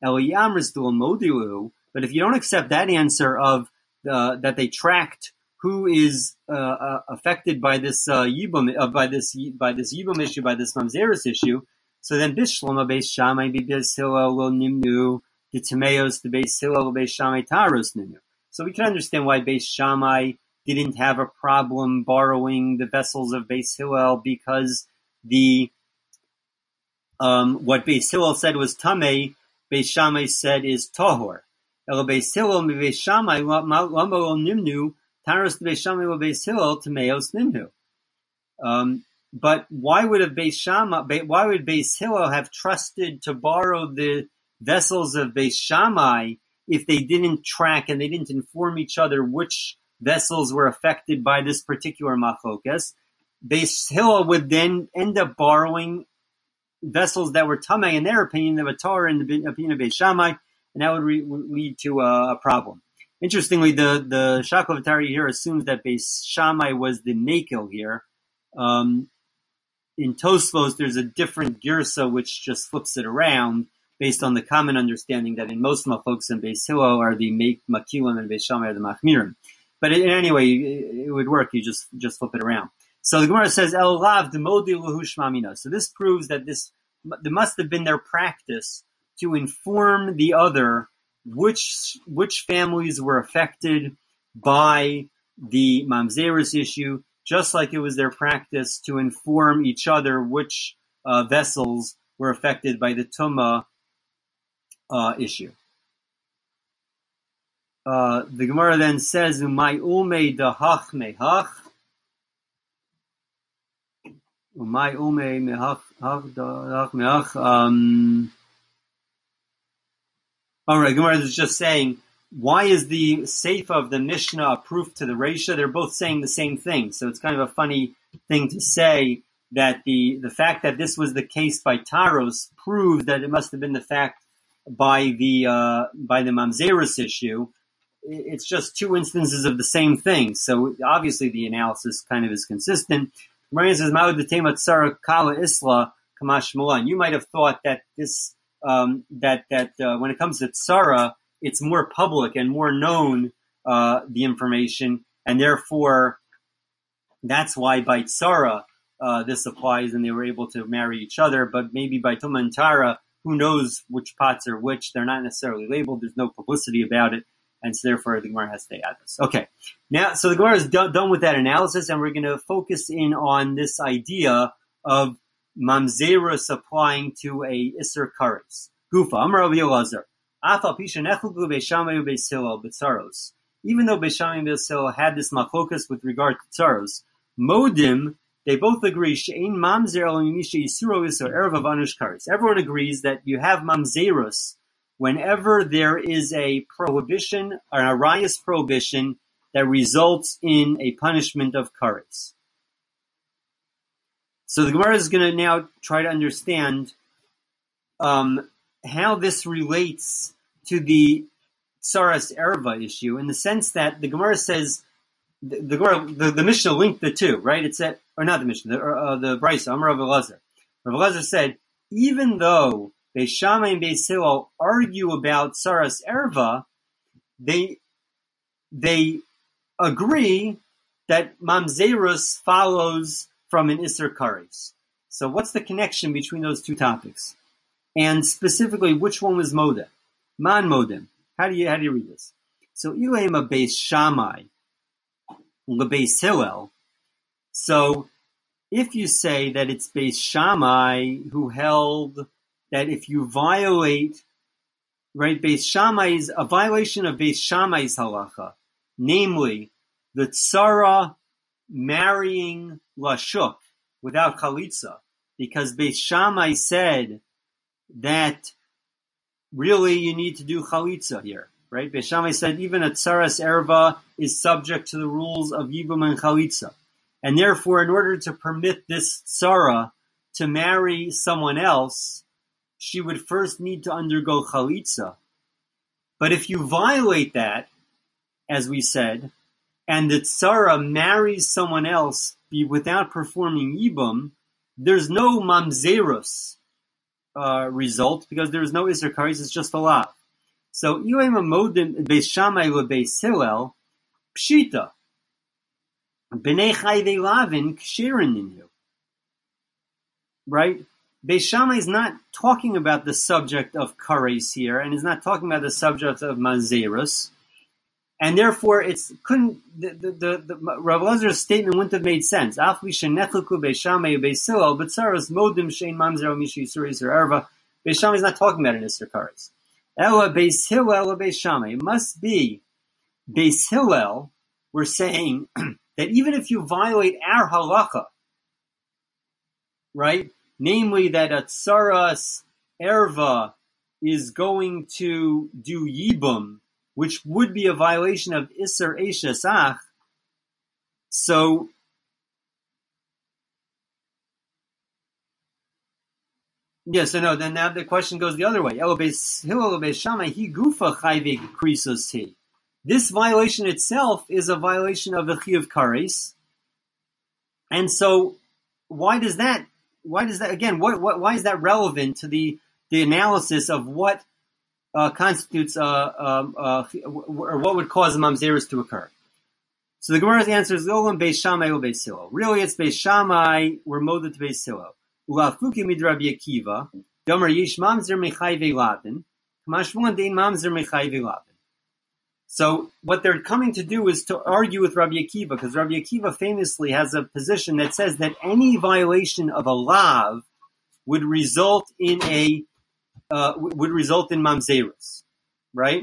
Speaker 1: But if you don't accept that answer of uh, that they tracked who is uh, uh, affected by this uh, yibum, uh, by this by this yibum issue, by this mamzerus issue, so then bishlama Beis Shammai Beis Hillel lo nimnu the timeos the Beis Hillel Beis Shammai taros nimnu. So we can understand why Beis Shammai didn't have a problem borrowing the vessels of Beis Hillel, because the um, what Beis Hillel said was tamei, Beis Shammai said is tahor. El Beis Hillel mi Beis Shammai lama lo nimnu taros Beis Shammai lo Beis Hillel tameos nimnu. Um, but why would a Beis Shammai? Why would Beis Hillel have trusted to borrow the vessels of Beis Shammai if they didn't track and they didn't inform each other which vessels were affected by this particular machlokas? Beis Hillel would then end up borrowing vessels that were tamei in their opinion, the Torah in the opinion of Beis Shammai, and that would re- lead to a, a problem. Interestingly, the the Shaklavitari here assumes that Beis Shammai was the makil here. Um, in Tosfos, there's a different girsa which just flips it around based on the common understanding that in most machlokas and Beis Hillel are the make makilim and Beis Shammai are the machmirim. But in anyway, it would work. You just just flip it around. So the Gemara says, El Lav demodi luhu shmamina. So this proves that this there must have been their practice to inform the other which which families were affected by the mamzerus issue, just like it was their practice to inform each other which uh, vessels were affected by the tumah uh, issue. Uh, the Gemara then says, "Umay ume dahach mehach." Umay ume mehach dahach mehach. Um. All right, Gemara is just saying, why is the Seifa of the Mishnah a proof to the Reisha? They're both saying the same thing, so it's kind of a funny thing to say that the the fact that this was the case by Taros proves that it must have been the fact by the uh, by the Mamzerus issue. It's just two instances of the same thing, so obviously the analysis kind of is consistent. Gemara says, "Ma'od detema tzara kala isla kamash malan." You might have thought that this um, that that uh, when it comes to tzara, it's more public and more known, uh, the information, and therefore that's why by tzara uh, this applies and they were able to marry each other. But maybe by tumah and tara, who knows which pots are which? They're not necessarily labeled. There's no publicity about it, and so therefore the Gemara has to add this. Okay, now so the Gemara is do- done with that analysis, and we're going to focus in on this idea of mamzerus applying to a iser kares. Gufa, Amar Rabbi Elazar. Even though Beis Shammai and Beis Hillel had this machlokas with regard to tzaros, modim, they both agree, she'ein mamzer el misha yisuro isor erev of anush kares. Everyone agrees that you have mamzerus whenever there is a prohibition, or an arayas prohibition, that results in a punishment of kares. So the Gemara is going to now try to understand um, how this relates to the tsaras erva issue, in the sense that the Gemara says, the the, Gemara, the, the Mishnah linked the two, right? It said, or not the Mishnah, the, uh, the Brisa, Amar Rav Elazar. Rav Elazar said, even though Beis Shammai and Beis Hillel argue about tsaras erva, they they agree that mamzerus follows from an iser kares. So what's the connection between those two topics? And specifically, which one was modem? Man modem. How do you how do you read this? So ilema Beis Shammai leBeis Hillel. So if you say that it's Beis Shammai who held that if you violate, right, Beis Shammai's, a violation of Beis Shammai's halacha, namely the tzara marrying lashuk without chalitza, because Beis Shammai said that really you need to do chalitza here, right? Beis Shammai said even a tsaras erva is subject to the rules of yibum and chalitza. And therefore, in order to permit this tzara to marry someone else, she would first need to undergo chalitza. But if you violate that, as we said, and the tzara marries someone else without performing yibum, there's no mamzerus Uh, result, because there is no iser kares, it's just a lav. So, Ilem Amodim Beis Shammai leBeis Hillel, Pshita, B'nei Chayvei Lavin Kshirin Ninhu. Right? Beis Shammai is not talking about the subject of kares here, and is not talking about the subject of mamzerus, and therefore it's couldn't the the, the, the Rav Elazar's statement wouldn't have made sense. Af v'shenechleku Beis Shammai Beis Hillel, but tzaras modim shein mamzer mishi yisur yisur erva. Beis Shammai is not talking about an iser kares. Ela Beis Hillel Beis Shammai. It must be Beis Hillel. We're saying that even if you violate our halacha, right, namely that a tzaras erva is going to do yibum, which would be a violation of Isser Eishes Ach. So, yeah, so no, then now the question goes the other way. This violation itself is a violation of the Chi of Kares. And so, why does that, why does that, again, what, what, why is that relevant to the, the analysis of what Uh, constitutes, uh, um, uh, or what would cause a mamzerus to occur? So the Gemara's answer is Olam Beis Shammai or Beis Hillel. Really, it's Beis Shammai. We're moded to Beis Hillel. Ulafuki mid Rabbi Akiva. Yomer Yish Mamzer Mechayvei Lavin. Kamashvon Dein Mamzer Mechayvei Lavin. So what they're coming to do is to argue with Rabbi Akiva, because Rabbi Akiva famously has a position that says that any violation of a lav would result in a uh, would result in mamzerus, right?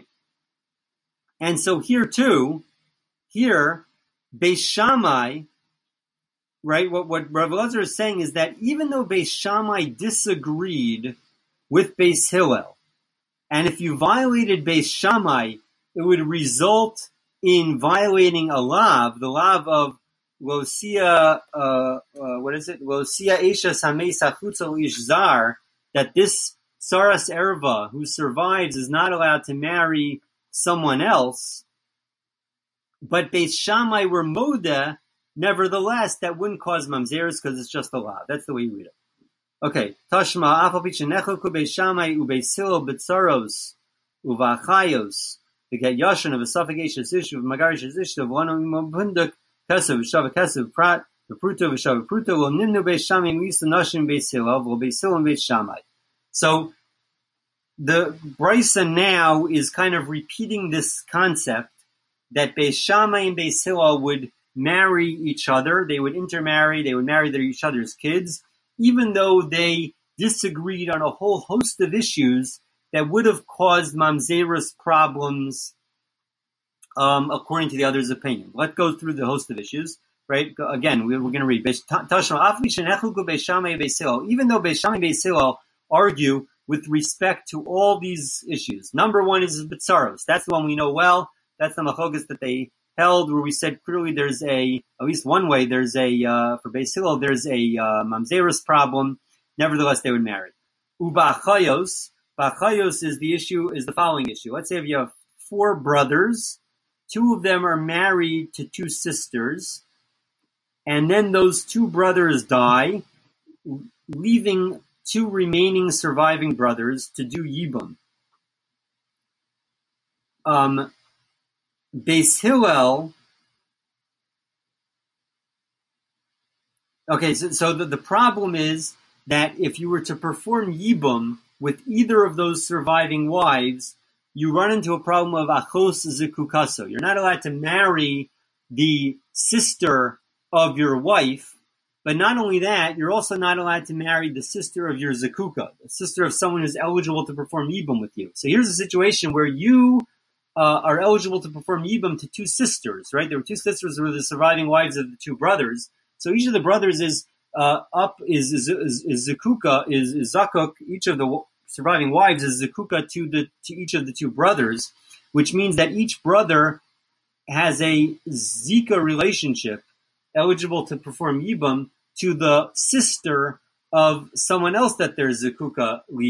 Speaker 1: And so here too, here Beis Shammai, right? What what Rav Elazar is saying is that even though Beis Shammai disagreed with Beis Hillel, and if you violated Beis Shammai, it would result in violating a lav, the lav of Losia, uh, uh, what is it? Losia Esha Samei Sachutza Ishzar, that this Saras Erva who survives is not allowed to marry someone else. But Beis Shammai were moda, nevertheless, that wouldn't cause mamzeres because it's just a lav. That's the way you read it. Okay. Tashma, Afal Pichenechoku Beis Shammai Ubeis Hillel B'tzaros Uvachayos. To get Yashan of a suffocatious issue of Magarish issue of one of Munduk, Kesav, Shava Kesav, Prat, the Pruto, Shava Pruto, will Nimnu Beis Shammai, Misa Nashim Beis Hillel, will Beis Hillel and Beis Shammai. So the Brisa now is kind of repeating this concept that Beis Shammai and Beis Hillel would marry each other, they would intermarry, they would marry their, each other's kids, even though they disagreed on a whole host of issues that would have caused mamzerus problems, um, according to the other's opinion. Let's go through the host of issues, right? Again, we're, we're going to read. Even though Beis Shammai and Beis Hillel argue with respect to all these issues. Number one is B'tzaros. That's the one we know well. That's the machlokas that they held, where we said clearly there's a, at least one way, there's a, uh, for Beis Hillel, there's a uh, mamzerus problem. Nevertheless, they would marry. Uba'achayos. Ba'achayos is the issue, is the following issue. Let's say if you have four brothers, two of them are married to two sisters, and then those two brothers die, leaving two remaining surviving brothers to do yibum. Um, Beis Hillel, okay, so, so the, the problem is that if you were to perform yibum with either of those surviving wives, you run into a problem of achos zekukaso. You're not allowed to marry the sister of your wife, but not only that, you're also not allowed to marry the sister of your zekuka, the sister of someone who's eligible to perform yibum with you. So here's a situation where you uh, are eligible to perform yibum to two sisters, right? There were two sisters who were the surviving wives of the two brothers. So each of the brothers is Uh, up is is is, is Zakuka is, is Zakuk. Each of the surviving wives is Zakuka to the to each of the two brothers, which means that each brother has a Zika relationship, eligible to perform yibum to the sister of someone else that there's Zakuka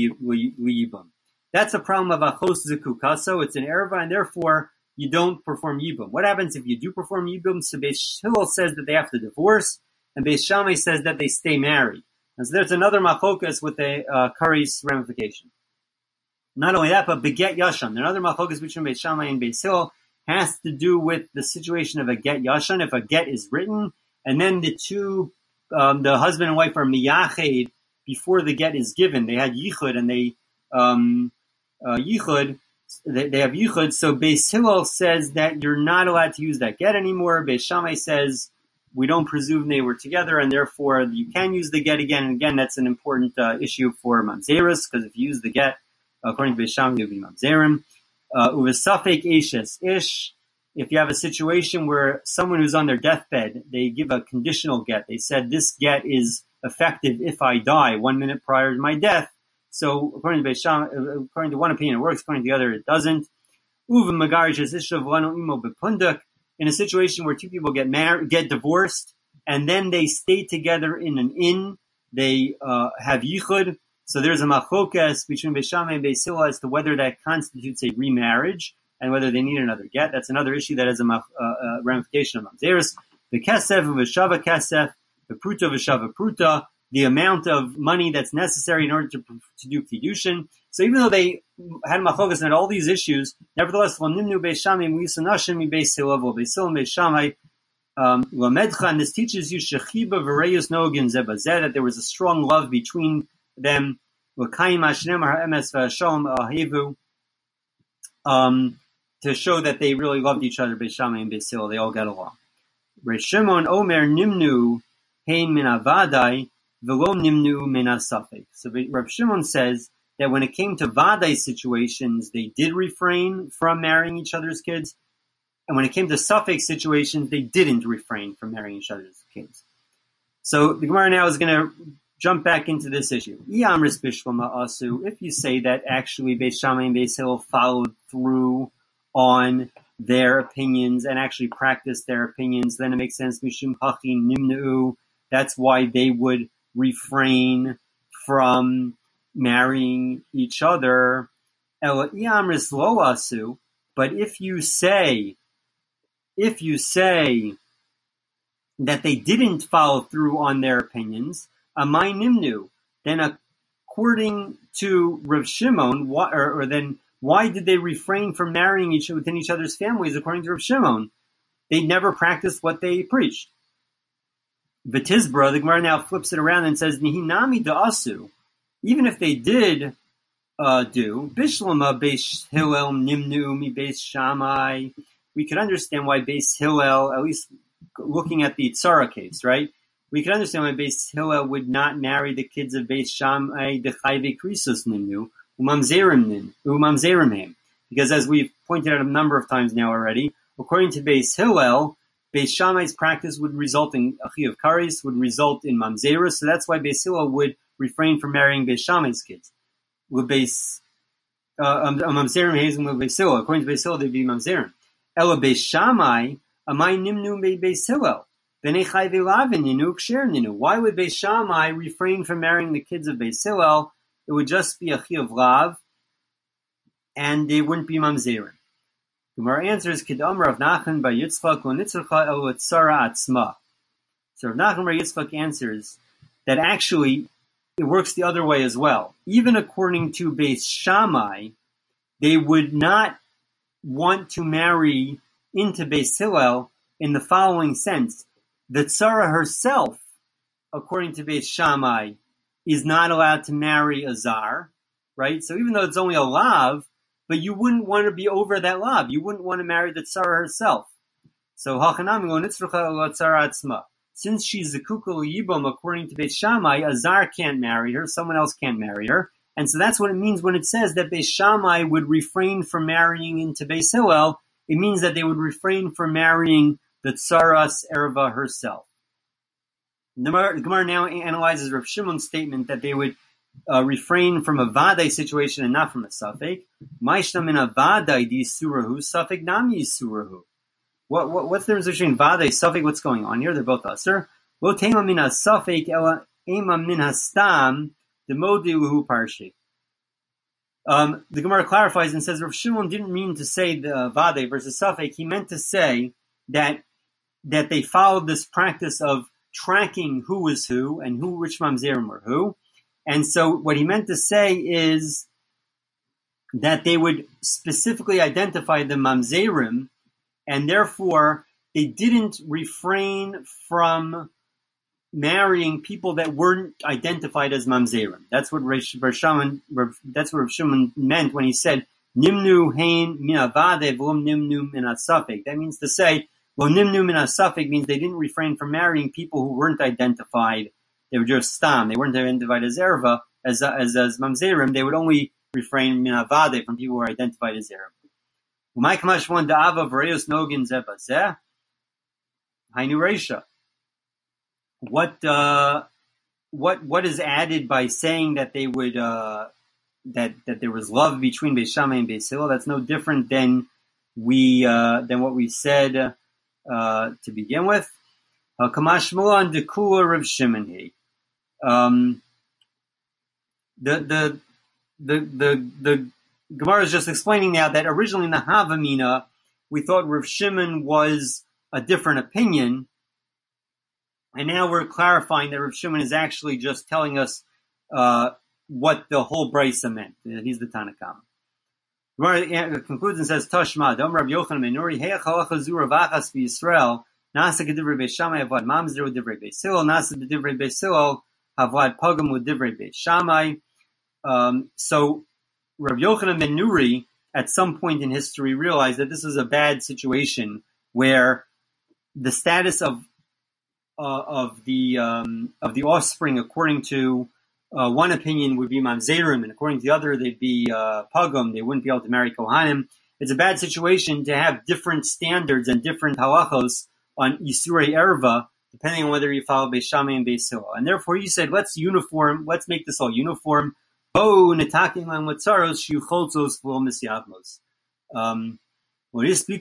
Speaker 1: yibum. That's a problem of achos Zakuka. So it's an erva, and therefore you don't perform yibum. What happens if you do perform yibum? So Beis Hillel says that they have to divorce. And Beis Shammai says that they stay married. And so there's another machokas with a uh, kares ramification. Not only that, but beget yashan. Another machokas between Beis Shammai and Beis Hillel has to do with the situation of a get yashan. If a get is written, and then the two, um, the husband and wife are miyached before the get is given. They had yichud, and they um, uh, yichud. They, they have yichud. So Beis Hillel says that you're not allowed to use that get anymore. Beis Shammai says we don't presume they were together, and therefore you can use the get again. And again, that's an important uh, issue for mamzeris, because if you use the get, according to Beis Shammai, it would be mamzerim. Uvesafek eshes ish. If you have a situation where someone who's on their deathbed, they give a conditional get. They said this get is effective if I die one minute prior to my death. So according to Beis Shammai, according to one opinion, it works. According to the other, it doesn't. Uva magarish is isha v'lanu imo bepunduk. In a situation where two people get married, get divorced, and then they stay together in an inn, they uh, have yichud. So there's a machokas between Beis Shammai and Beis Hillel as to whether that constitutes a remarriage and whether they need another get. That's another issue that has a uh, uh, ramification of mamzeris. The kesef v'shava kesef, the pruta v'shava pruta, the amount of money that's necessary in order to to do kiddushin. So even though they had machokas and all these issues, nevertheless, l'nimnu Beis Shammai mu'isanashim mi Beis Hillel Beis Hillel Beis Shammai lamedcha, and this teaches you shechiba v'reyus nogin zebazeh, that there was a strong love between them. L'kayim ha'shneimar ha'emes v'hashalom ahevu, um, to show that they really loved each other, Beis Shammai and Beis Hillel, they all got along. Reb Shimon Omer Nimnu Hein Min Avadai V'lo Nimnu Min Asafek. So Reb Shimon says that when it came to Vadai situations, they did refrain from marrying each other's kids, and when it came to Safek situations, they didn't refrain from marrying each other's kids. So the Gemara now is going to jump back into this issue. If you say that actually Beis Shammai and Beis Hillel followed through on their opinions and actually practiced their opinions, then it makes sense. Mishum Hachi Nimnu. That's why they would refrain from marrying each other. But if you say, if you say that they didn't follow through on their opinions, amai nimnu, then according to Rav Shimon, why, or, or then why did they refrain from marrying each within each other's families? According to Rav Shimon, they never practiced what they preached. V'tizbra, the Gemara now flips it around and says, Nihinami da'asu, even if they did uh, do, Bishlama Beis Hillel Nimnu Mi Beis Shammai, we could understand why Beis Hillel, at least looking at the Tzara case, right? We could understand why Beis Hillel would not marry the kids of Beis Shammai Dechayve Krisus Nimnu Umamzerim Umamzerim, because as we've pointed out a number of times now already, according to Beis Hillel, Beis Shammai's practice would result in Achi of Karis, would result in Mamzerus, so that's why Beis Hillel would refrain from marrying Beis Shammai's kids. With Beis Mamzerim Hazim with Beis Hillel, according to Beis Hillel, they'd be Mamzerim. Ela Beis Shammai, Amai Nimnu Beis Hillel. Why would Beis Shammai refrain from marrying the kids of Beis Hillel? It would just be Achi of Lav, and they wouldn't be Mamzerim. Gemara answers, Kidam Rav Nachman bar Yitzchak lo nitzracha el tzara atzma. So Rav Nachman bar Yitzchak answers that actually it works the other way as well. Even according to Beis Shammai, they would not want to marry into Beis Hillel in the following sense. The tzara herself, according to Beis Shammai, is not allowed to marry a zar, right? So even though it's only a lav, but you wouldn't want to be over that lav. You wouldn't want to marry the tzara herself. So hachanami lo nitzrucha lo tzara atzma. Since she's a kukul yibam, according to Beis Shammai, a zar can't marry her. Someone else can't marry her. And so that's what it means when it says that Beis Shammai would refrain from marrying into Beis Hillel. It means that they would refrain from marrying the tzaras erva herself. The Gemara now analyzes Rav Shimon's statement that they would uh, refrain from a vadai situation and not from a safek. Ma'ishna min a vadai di surahu, safek nami surahu. What, what, what's the difference between vadai, safek? What's going on here? They're both usher. Lo tema min a safek ela ema min ha stam demodi luhu parshi. Um, the Gemara clarifies and says Rav Shimon didn't mean to say the uh, vadai versus safek. He meant to say that that they followed this practice of tracking who was who and who which mamzerim were who. And so what he meant to say is that they would specifically identify the mamzerim, and therefore they didn't refrain from marrying people that weren't identified as mamzerim. That's what Rav Shimon, that's what Rav Shimon meant when he said nimnu hein min avade v'lom nimnu min asafek. That means to say, well, nimnu min asafek means they didn't refrain from marrying people who weren't identified. They were just stam. They weren't identified as erva, as as as mamzerim. They would only refrain min avade from people who were identified as erva. Umay kamash one da'ava v'reyos nogin zebazeh hainu reisha. What uh, what what is added by saying that they would uh, that that there was love between Beis Shammai and Beis Hillel? That's no different than we uh, than what we said uh, to begin with. Kamash mulan dekula Rav Shimon he. Um, the the the the the Gemara is just explaining now that originally in the Havamina we thought Rav Shimon was a different opinion. And now we're clarifying that Rav Shimon is actually just telling us uh, what the whole brisa meant. He's the Tanakama. Gemara concludes and says, Tashma, Dom Rav Yochanan Menuri, Heach halacha zu Rav Achas v'Yisrael, Nasa k'divrei Beis Shammai avad mamzer u'divrei Beis Hillel, Nasa k'divrei Beis Hillel avad pagam u'divrei Beis Shammai. Um, so Rav Yochanan Menuri at some point in history realized that this was a bad situation where the status of uh, of the um, of the offspring, according to uh, one opinion, would be mamzerim, and according to the other, they'd be uh, pagum. They wouldn't be able to marry kohanim. It's a bad situation to have different standards and different halachos on Yisurei Erva, depending on whether you follow Beis Shammai and Beis Hillel. And therefore, he said, let's uniform, let's make this all uniform. Bo netaking lan watzaros shiu cholzos v'lo misyavmos. Um, so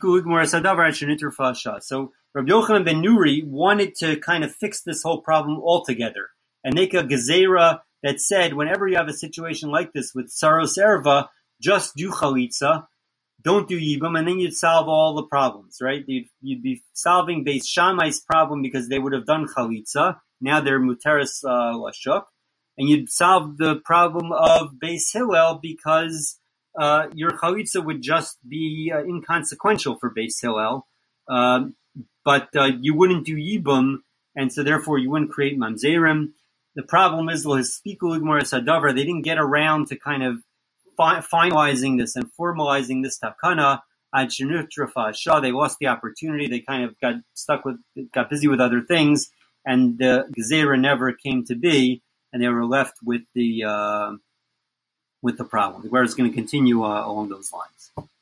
Speaker 1: Rabbi Yochanan ben Nuri wanted to kind of fix this whole problem altogether and make a gezerah that said, whenever you have a situation like this with Saros Erva, just do chalitza, don't do yibum, and then you'd solve all the problems, right? You'd, you'd be solving Beis Shammai's problem because they would have done chalitza. Now they're muteris uh, lashuk. And you'd solve the problem of Beis Hillel because uh, your chalitza would just be uh, inconsequential for Beis Hillel. Um, but uh, you wouldn't do yibum, and so therefore you wouldn't create mamzerim. The problem is, they didn't get around to kind of fi- finalizing this and formalizing this takana. They lost the opportunity. They kind of got stuck with, got busy with other things, and the gezerah never came to be, and they were left with the uh, with the problem. Where it's going to continue uh, along those lines.